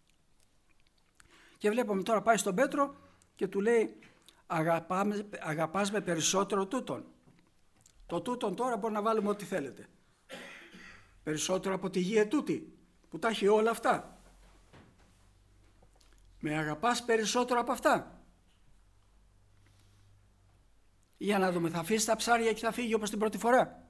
Και βλέπουμε τώρα πάει στον Πέτρο και του λέει Αγαπάμε, αγαπάς με περισσότερο τούτον. Το τούτον τώρα μπορεί να βάλουμε ό,τι θέλετε. Περισσότερο από τη γη ετούτη που τα έχει όλα αυτά. Με αγαπάς περισσότερο από αυτά? Για να δούμε, θα αφήσει τα ψάρια και θα φύγει όπως την πρώτη φορά?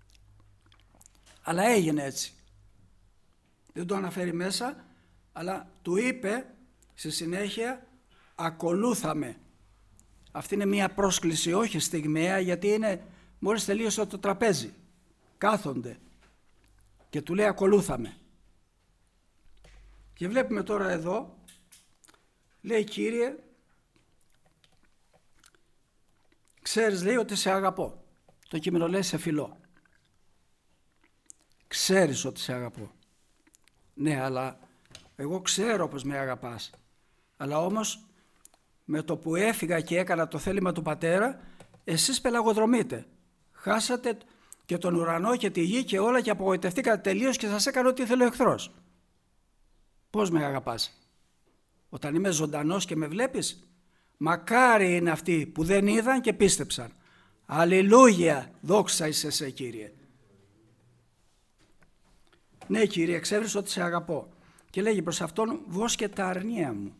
Αλλά έγινε έτσι. Δεν το αναφέρει μέσα, αλλά του είπε στη συνέχεια ακολούθαμε. Αυτή είναι μια πρόσκληση, όχι στιγμιαία, γιατί είναι μόλις τελείωσε το τραπέζι. Κάθονται και του λέει ακολούθαμε. Και βλέπουμε τώρα εδώ, λέει Κύριε, ξέρεις, λέει, ότι σε αγαπώ. Το κείμενο λέει σε φιλώ. Ξέρεις ότι σε αγαπώ. Ναι, αλλά εγώ ξέρω πως με αγαπάς. Αλλά όμως με το που έφυγα και έκανα το θέλημα του Πατέρα, εσείς πελαγοδρομείτε. Χάσατε και τον ουρανό και τη γη και όλα και απογοητευτήκατε τελείως και σας έκανε ό,τι ήθελε ο εχθρός. Πώς με αγαπάς? Όταν είμαι ζωντανός και με βλέπεις? Μακάρι είναι αυτοί που δεν είδαν και πίστεψαν. Αλληλούια, δόξα εις εσέ Κύριε. Ναι Κύριε, εξέβρισα ότι σε αγαπώ. Και λέγει προς αυτόν, βόσκε τα αρνία μου.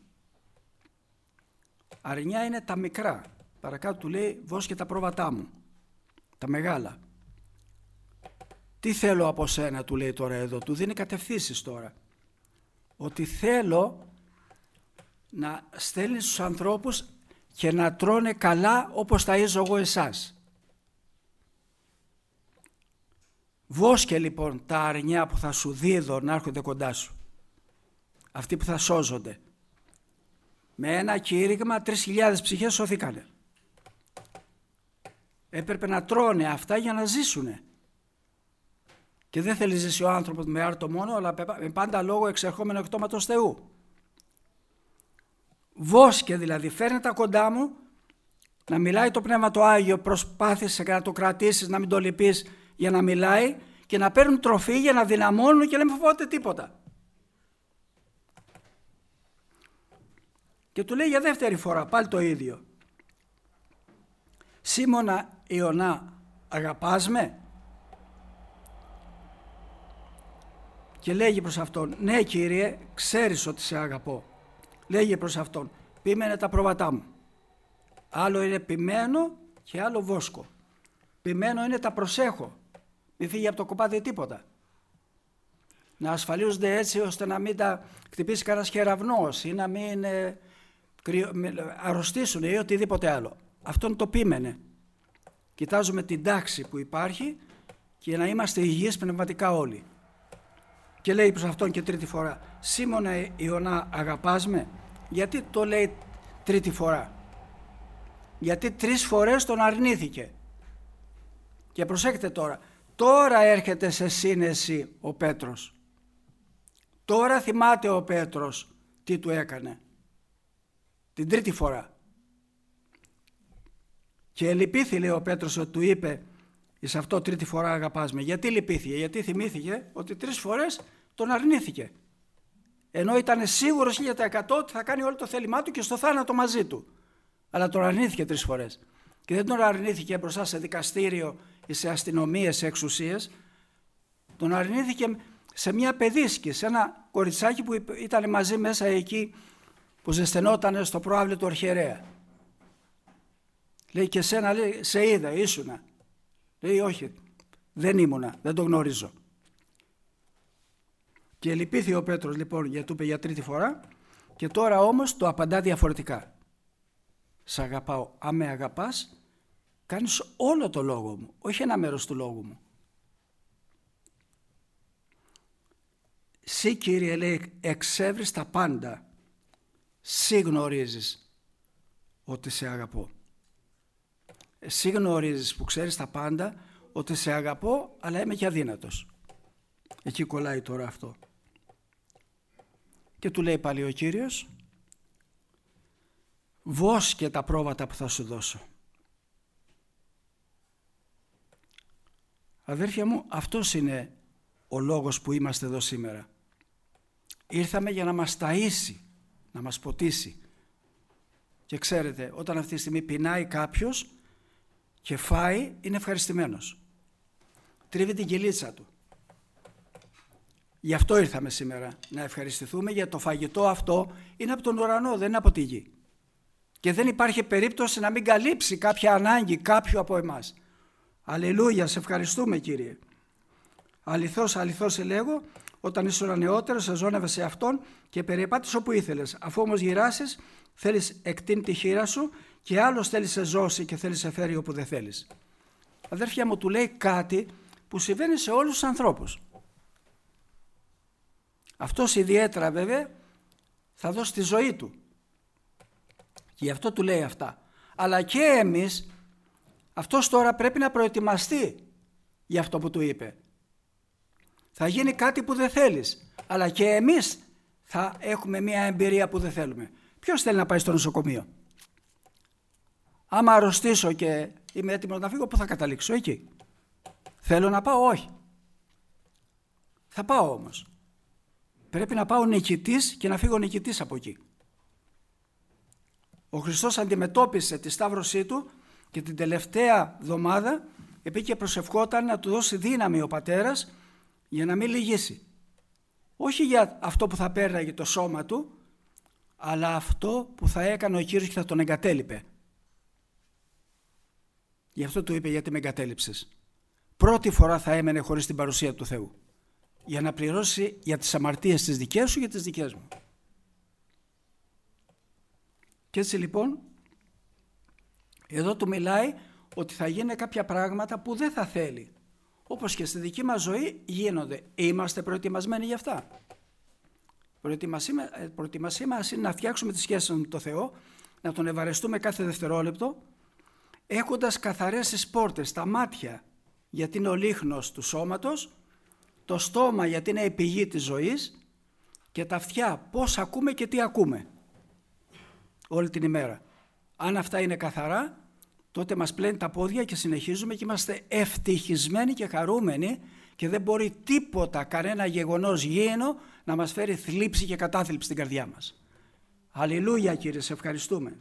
Αρνιά είναι τα μικρά. Παρακάτω του λέει, βόσκε τα πρόβατά μου. Τα μεγάλα. Τι θέλω από σένα, του λέει τώρα εδώ. Του δίνει κατευθύνσεις τώρα. Ότι θέλω να στέλνεις στους ανθρώπους και να τρώνε καλά όπως ταΐζω εγώ εσάς. Βόσκε λοιπόν τα αρνιά που θα σου δίδω να έρχονται κοντά σου. Αυτοί που θα σώζονται. Με ένα κήρυγμα τρεις χιλιάδες ψυχές σωθήκανε. Έπρεπε να τρώνε αυτά για να ζήσουνε. Και δεν θέλει ζήσει ο άνθρωπος με άρτο μόνο, αλλά με πάντα λόγο εξερχόμενο εκ τόματος Θεού. Βόσκε δηλαδή, φέρνε τα κοντά μου, να μιλάει το Πνεύμα το Άγιο, προσπάθησε να το κρατήσεις, να μην το λυπείς για να μιλάει και να παίρνουν τροφή για να δυναμώνουν και να μην φοβάται τίποτα. Και του λέει για δεύτερη φορά πάλι το ίδιο. Σίμωνα Ιωνά, αγαπάς με? Και λέγει προς αυτόν, ναι Κύριε, ξέρεις ότι σε αγαπώ. Λέγει προς αυτόν, πείμενε τα πρόβατά μου. Άλλο είναι πειμένο και άλλο βόσκο. Πειμένο είναι τα προσέχω. Μην φύγει από το κοπάδι τίποτα. Να ασφαλίζονται έτσι ώστε να μην τα χτυπήσει κανένας χεραυνός ή να μην ε, κρυο, αρρωστήσουν ή οτιδήποτε άλλο. Αυτόν το πείμενε. Κοιτάζουμε την τάξη που υπάρχει και να είμαστε υγιείς πνευματικά όλοι. Και λέει προς αυτόν και τρίτη φορά, Σίμωνα Ιωνά, αγαπάς με? Γιατί το λέει τρίτη φορά? Γιατί τρεις φορές τον αρνήθηκε. Και προσέξτε τώρα, τώρα έρχεται σε σύνεση ο Πέτρος. Τώρα θυμάται ο Πέτρος τι του έκανε. Την τρίτη φορά. Και λυπήθη, λέει ο Πέτρος, ότι του είπε εις αυτό τρίτη φορά αγαπάς με. Γιατί λυπήθηκε? Γιατί θυμήθηκε ότι τρεις φορές τον αρνήθηκε. Ενώ ήταν σίγουρος χίλια τοις εκατό ότι θα κάνει όλο το θέλημά του και στο θάνατο μαζί του. Αλλά τον αρνήθηκε τρεις φορές. Και δεν τον αρνήθηκε μπροστά σε δικαστήριο ή σε αστυνομίες, σε εξουσίες. Τον αρνήθηκε σε μια παιδίσκη, σε ένα κοριτσάκι που ήταν μαζί μέσα εκεί που ζεσθενόταν στο προάβλιο του αρχιερέα. Λέει και σένα, λέει, σε είδα, ήσουνα. Λέει όχι, δεν ήμουνα, δεν τον γνωρίζω. Και λυπήθη ο Πέτρος λοιπόν, γιατί του είπε για τρίτη φορά, και τώρα όμως το απαντά διαφορετικά. Σ' αγαπάω. Αν με αγαπάς, κάνεις όλο το λόγο μου, όχι ένα μέρος του λόγου μου. Συ, Κύριε, λέει, εξεύρεις τα πάντα. Συ γνωρίζεις ότι σε αγαπώ. Εσύ γνωρίζεις που ξέρεις τα πάντα ότι σε αγαπώ, αλλά είμαι και αδύνατος. Εκεί κολλάει τώρα αυτό. Και του λέει πάλι ο Κύριος, βόσκε τα πρόβατα που θα σου δώσω. Αδέρφια μου, αυτός είναι ο λόγος που είμαστε εδώ σήμερα. Ήρθαμε για να μας ταΐσει, να μας ποτίσει. Και ξέρετε, όταν αυτή τη στιγμή πεινάει κάποιος και φάει, είναι ευχαριστημένος. Τρίβει την κυλίτσα του. Γι' αυτό ήρθαμε σήμερα, να ευχαριστηθούμε, για το φαγητό αυτό είναι από τον ουρανό, δεν είναι από τη γη. Και δεν υπάρχει περίπτωση να μην καλύψει κάποια ανάγκη κάποιου από εμάς. Αλληλούια, σε ευχαριστούμε, Κύριε. Αληθώς, αληθώς σε λέγω, όταν ήσουν νεότερος, σε ζώνευε σε αυτόν και περιεπάτησε όπου ήθελες. Αφού όμως γυράσεις, θέλεις εκτείνει τη χείρα σου και άλλος θέλει σε ζώσει και θέλει σε φέρει όπου δεν θέλεις. Αδέρφια μου, του λέει κάτι που συμβαίνει σε όλους τους ανθρώπους. Αυτός ιδιαίτερα βέβαια θα δώσει τη ζωή του. Και γι' αυτό του λέει αυτά. Αλλά και εμείς, αυτός τώρα πρέπει να προετοιμαστεί για αυτό που του είπε. Θα γίνει κάτι που δεν θέλεις, αλλά και εμείς θα έχουμε μια εμπειρία που δεν θέλουμε. Ποιος θέλει να πάει στο νοσοκομείο? Άμα αρρωστήσω και είμαι έτοιμος να φύγω, πού θα καταλήξω? Εκεί. Θέλω να πάω? Όχι. Θα πάω όμως. Πρέπει να πάω νικητής και να φύγω νικητής από εκεί. Ο Χριστός αντιμετώπισε τη σταύρωσή του και την τελευταία εβδομάδα επειδή και προσευχόταν να του δώσει δύναμη ο Πατέρας για να μην λυγίσει. Όχι για αυτό που θα πέρναγε το σώμα του, αλλά αυτό που θα έκανε ο Κύριος και θα τον εγκατέλειπε. Γι' αυτό του είπε, γιατί με εγκατέλειψες. Πρώτη φορά θα έμενε χωρίς την παρουσία του Θεού, για να πληρώσει για τις αμαρτίες τις δικές σου και τις δικές μου. Και έτσι λοιπόν, εδώ του μιλάει ότι θα γίνουν κάποια πράγματα που δεν θα θέλει. Όπως και στη δική μας ζωή γίνονται. Είμαστε προετοιμασμένοι για αυτά? Προετοιμασία, προετοιμασία μας είναι να φτιάξουμε τη σχέση με τον Θεό, να τον ευαρεστούμε κάθε δευτερόλεπτο, έχοντας καθαρές τις πόρτες, τα μάτια γιατί είναι ο λίχνος του σώματος, το στόμα γιατί είναι η πηγή της ζωής και τα αυτιά πώς ακούμε και τι ακούμε όλη την ημέρα. Αν αυτά είναι καθαρά, τότε μας πλένει τα πόδια και συνεχίζουμε και είμαστε ευτυχισμένοι και χαρούμενοι και δεν μπορεί τίποτα, κανένα γεγονός γήινο να μας φέρει θλίψη και κατάθλιψη στην καρδιά μας. Αλληλούια, Κύριε, σε ευχαριστούμε.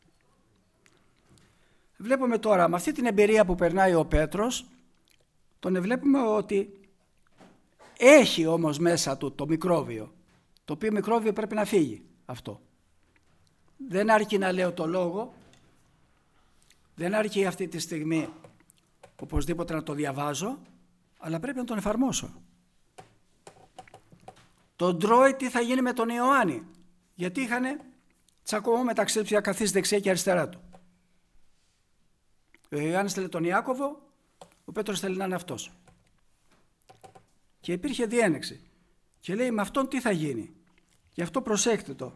Βλέπουμε τώρα, με αυτή την εμπειρία που περνάει ο Πέτρος, τον βλέπουμε ότι έχει όμως μέσα του το μικρόβιο, το οποίο μικρόβιο πρέπει να φύγει αυτό. Δεν αρκεί να λέω το λόγο, δεν αρκεί αυτή τη στιγμή οπωσδήποτε να το διαβάζω, αλλά πρέπει να τον εφαρμόσω. Τον τρώει, τι θα γίνει με τον Ιωάννη, γιατί είχαν τσακωμό μεταξύ τους για καθίσει δεξιά και αριστερά του. Ο Ιωάννης θέλει τον Ιάκωβο, ο Πέτρος θέλει να είναι αυτός. Και υπήρχε διένεξη. Και λέει, με αυτόν τι θα γίνει? Γι' αυτό προσέχτε το.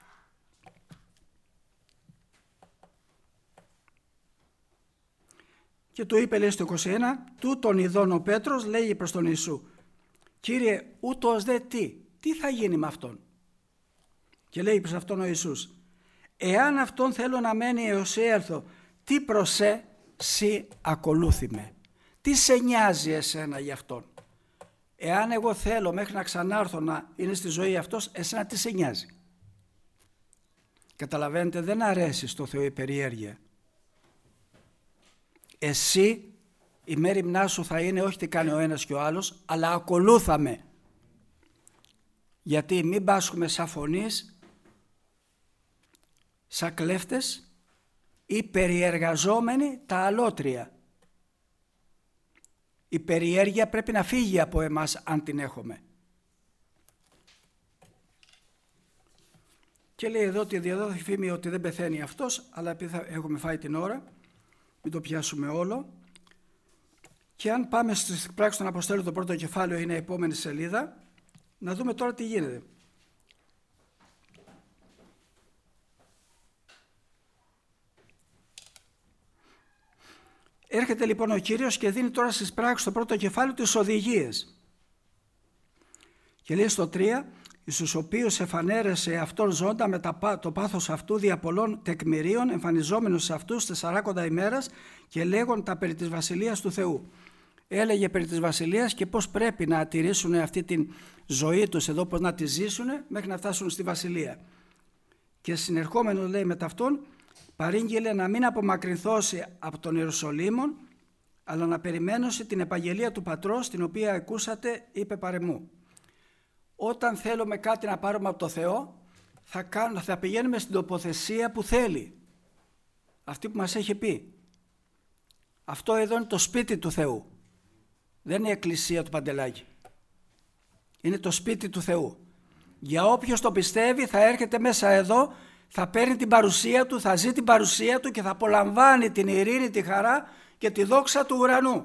Και του είπε, λέει στο είκοσι ένα, τούτον ειδών ο Πέτρος λέγει προς τον Ιησού, Κύριε, ούτως δε τι, τι θα γίνει με αυτόν? Και λέει προς αυτόν ο Ιησούς, εάν αυτόν θέλω να μένει έως έρθω, τι προσέ σοι ακολούθημε? Τι σε νοιάζει εσένα γι' αυτόν? Εάν εγώ θέλω μέχρι να ξανάρθω να είναι στη ζωή αυτός, εσένα τι σε νοιάζει? Καταλαβαίνετε, δεν αρέσει στο Θεό η περιέργεια. Εσύ η μέριμνά σου θα είναι όχι τι κάνει ο ένας και ο άλλος, αλλά ακολούθαμε. Γιατί μην πάσχουμε σαν φωνείς, σαν κλέφτες ή περιεργαζόμενοι τα αλότρια. Η περιέργεια πρέπει να φύγει από εμάς αν την έχουμε. Και λέει εδώ ότι διαδόθη φήμη ότι δεν πεθαίνει αυτός, αλλά επειδή θα έχουμε φάει την ώρα, μην το πιάσουμε όλο. Και αν πάμε στις πράξεις των Αποστόλων, το πρώτο κεφάλαιο είναι η επόμενη σελίδα, να δούμε τώρα τι γίνεται. Έρχεται λοιπόν ο Κύριος και δίνει τώρα στις πράξεις το πρώτο κεφάλαιο τις οδηγίες. Και λέει στο τρία, στους οποίους εφανέρεσε αυτόν ζώντα με το πάθος αυτού δια πολλών τεκμηρίων, εμφανιζόμενος σε αυτούς τεσσαράκοντα ημέρας και λέγον τα περί της Βασιλείας του Θεού. Έλεγε περί της Βασιλείας και πώς πρέπει να τηρήσουν αυτή τη ζωή τους εδώ, πώς να τη ζήσουν μέχρι να φτάσουν στη Βασιλεία. Και συνερχόμενο λέει μετά αυτόν, παρήγγειλε να μην απομακρυνθώσει από τον Ιερουσαλήμον, αλλά να περιμένωσε την επαγγελία του Πατρός, την οποία ακούσατε, είπε παρεμού. Όταν θέλουμε κάτι να πάρουμε από το Θεό, θα, κάνουμε, θα πηγαίνουμε στην τοποθεσία που θέλει. Αυτή που μας έχει πει. Αυτό εδώ είναι το σπίτι του Θεού. Δεν είναι η εκκλησία του Παντελάκη. Είναι το σπίτι του Θεού. Για όποιος το πιστεύει θα έρχεται μέσα εδώ, θα παίρνει την παρουσία του, θα ζει την παρουσία του και θα απολαμβάνει την ειρήνη, τη χαρά και τη δόξα του ουρανού.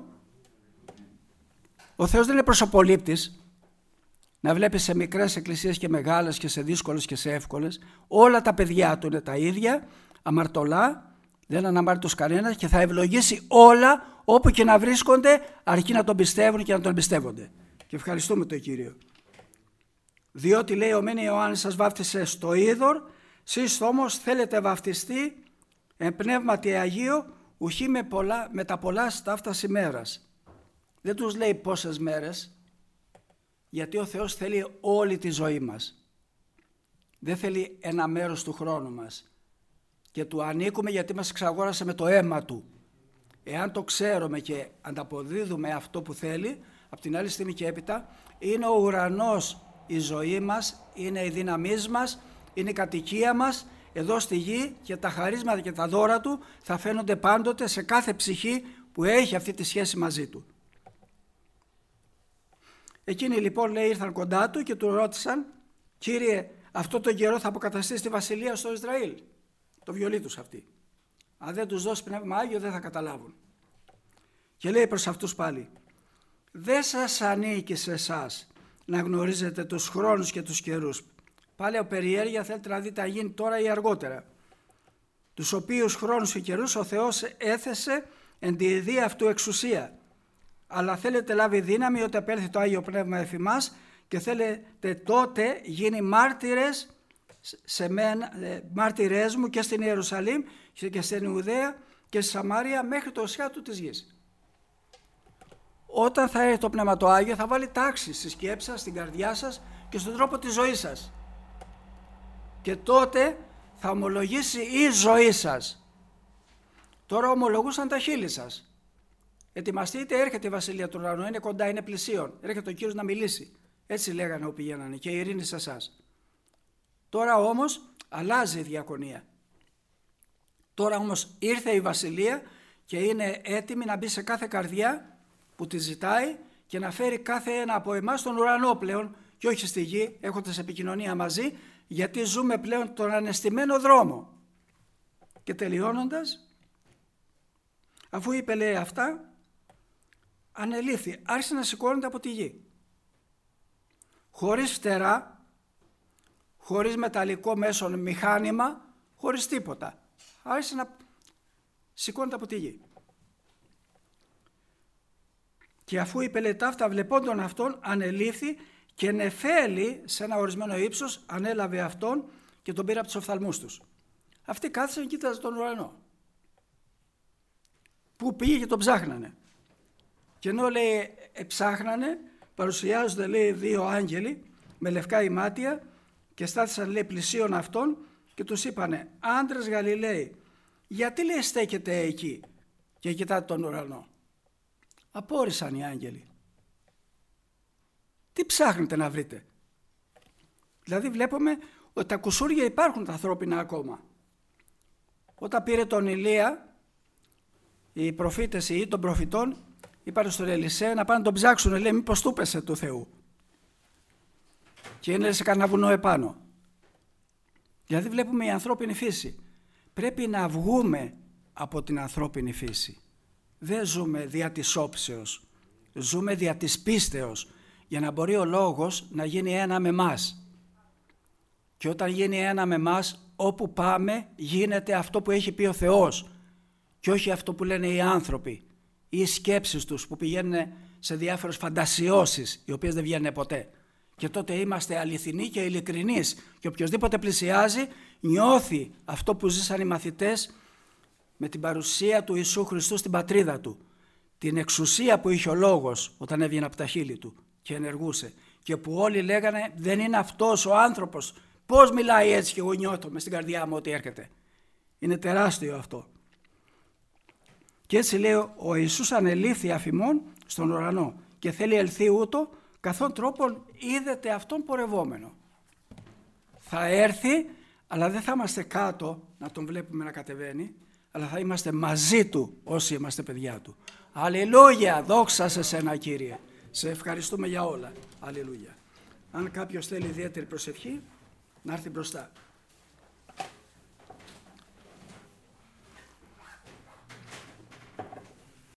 Ο Θεός δεν είναι προσωπολήπτης. Να βλέπεις σε μικρές εκκλησίες και μεγάλες και σε δύσκολες και σε εύκολες, όλα τα παιδιά του είναι τα ίδια, αμαρτωλά, δεν αναμάρτητος κανένας και θα ευλογήσει όλα όπου και να βρίσκονται, αρκεί να τον πιστεύουν και να τον εμπιστεύονται. Και ευχαριστούμε τον Κύριο. Διότι λέει ο μεν Ιωάννης σας βάφτισε στο είδωρ, σεις όμως θέλετε βαφτιστεί εν πνεύματι Αγίο, ουχή με, πολλά, με τα πολλά σταύτας ημέρας. Δεν τους λέει πόσες μέρες, γιατί ο Θεός θέλει όλη τη ζωή μας. Δεν θέλει ένα μέρος του χρόνου μας. Και του ανήκουμε γιατί μας εξαγόρασε με το αίμα του. Εάν το ξέρουμε και ανταποδίδουμε αυτό που θέλει, από την άλλη στιγμή και έπειτα, είναι ο ουρανός η ζωή μας, είναι η δύναμή μας, είναι η κατοικία μας εδώ στη γη και τα χαρίσματα και τα δώρα του θα φαίνονται πάντοτε σε κάθε ψυχή που έχει αυτή τη σχέση μαζί του. Εκείνοι λοιπόν λέει ήρθαν κοντά του και του ρώτησαν, Κύριε, αυτό το καιρό θα αποκαταστήσει τη βασιλεία στο Ισραήλ. Το βιολί τους αυτοί. Αν δεν τους δώσει πνεύμα Άγιο δεν θα καταλάβουν. Και λέει προς αυτούς πάλι, δεν σας ανήκει σε εσάς να γνωρίζετε τους χρόνους και τους καιρούς. Πάλι ο περιέργεια θέλετε να δείτε να γίνει τώρα ή αργότερα. Τους οποίους χρόνους και καιρούς ο Θεός έθεσε εν τη ιδία αυτού εξουσία. Αλλά θέλετε λάβει δύναμη ότι απέλθει το Άγιο Πνεύμα εφ' ημάς και θέλετε τότε γίνει μάρτυρες, σε μένα, μάρτυρες μου και στην Ιερουσαλήμ και στην Ιουδαία και στη Σαμάρια μέχρι το οσιάτου της γης. Όταν θα έρθει το Πνεύμα το Άγιο θα βάλει τάξη στη σκέψη σας, στην καρδιά σας και στον τρόπο της ζωής σας. Και τότε θα ομολογήσει η ζωή σας. Τώρα ομολογούσαν τα χείλη σας. Ετοιμαστείτε, έρχεται η Βασιλεία του Ουρανού, είναι κοντά, είναι πλησίον. Έρχεται ο Κύριος να μιλήσει. Έτσι λέγανε όπου πηγαίνανε και η ειρήνη σε εσάς. Τώρα όμως αλλάζει η διακονία. Τώρα όμως ήρθε η Βασιλεία και είναι έτοιμη να μπει σε κάθε καρδιά που τη ζητάει και να φέρει κάθε ένα από εμάς στον ουρανό πλέον και όχι στη γη, έχοντας επικοινωνία μαζί, γιατί ζούμε πλέον τον ανεστημένο δρόμο. Και τελειώνοντας, αφού είπε λέει αυτά, ανελήφθη, άρχισε να σηκώνεται από τη γη. Χωρίς φτερά, χωρίς μεταλλικό μέσον μηχάνημα, χωρίς τίποτα. Άρχισε να σηκώνεται από τη γη. Και αφού είπε λέει ταύτα, βλεπόντων αυτόν, ανελήφθη και νεφέλη σε ένα ορισμένο ύψος, ανέλαβε αυτόν και τον πήρε από τους οφθαλμούς τους. Αυτοί κάθισαν και κοίταζαν τον ουρανό. Πού πήγε και τον ψάχνανε. Και ενώ λέει εψάχνανε, παρουσιάζονται λέει δύο άγγελοι με λευκά ημάτια και στάθησαν λέει πλησίον αυτών και τους είπανε, άντρες Γαλιλαίοι, γιατί λέει στέκετε εκεί και κοιτάτε τον ουρανό? Απόρρισαν οι άγγελοι. Τι ψάχνετε να βρείτε? Δηλαδή βλέπουμε ότι τα κουσούρια υπάρχουν τα ανθρώπινα ακόμα. Όταν πήρε τον Ηλία, οι προφήτες ή των προφητών είπαν στον Ελισέα να πάνε να τον ψάξουν, λέει μήπως του πέσε του Θεού. Και είναι σε κανένα βουνό επάνω. Δηλαδή βλέπουμε η ανθρώπινη φύση. Πρέπει να βγούμε από την ανθρώπινη φύση. Δεν ζούμε δια της όψεως, ζούμε δια της πίστεως, για να μπορεί ο λόγος να γίνει ένα με μας. Και όταν γίνει ένα με μας, όπου πάμε γίνεται αυτό που έχει πει ο Θεός και όχι αυτό που λένε οι άνθρωποι ή οι σκέψεις τους που πηγαίνουν σε διάφορες φαντασιώσεις οι οποίες δεν βγαίνουν ποτέ. Και τότε είμαστε αληθινοί και ειλικρινείς και οποιοσδήποτε πλησιάζει νιώθει αυτό που ζήσαν οι μαθητές με την παρουσία του Ιησού Χριστού στην πατρίδα του, την εξουσία που είχε ο λόγος όταν έβγαινε από τα χείλη του και ενεργούσε και που όλοι λέγανε δεν είναι αυτός ο άνθρωπος, πώς μιλάει έτσι και εγώ νιώθω μες στην καρδιά μου ότι έρχεται. Είναι τεράστιο αυτό. Και έτσι λέει ο Ιησούς ανελήφθη αφημών στον ουρανό και θέλει ελθεί ούτω καθόν τρόπον είδετε αυτόν πορευόμενο. Θα έρθει, αλλά δεν θα είμαστε κάτω να τον βλέπουμε να κατεβαίνει, αλλά θα είμαστε μαζί του όσοι είμαστε παιδιά του. Αλληλούια, δόξα σε σένα Κύριε. Σε ευχαριστούμε για όλα. Αλληλούια. Αν κάποιος θέλει ιδιαίτερη προσευχή, να έρθει μπροστά.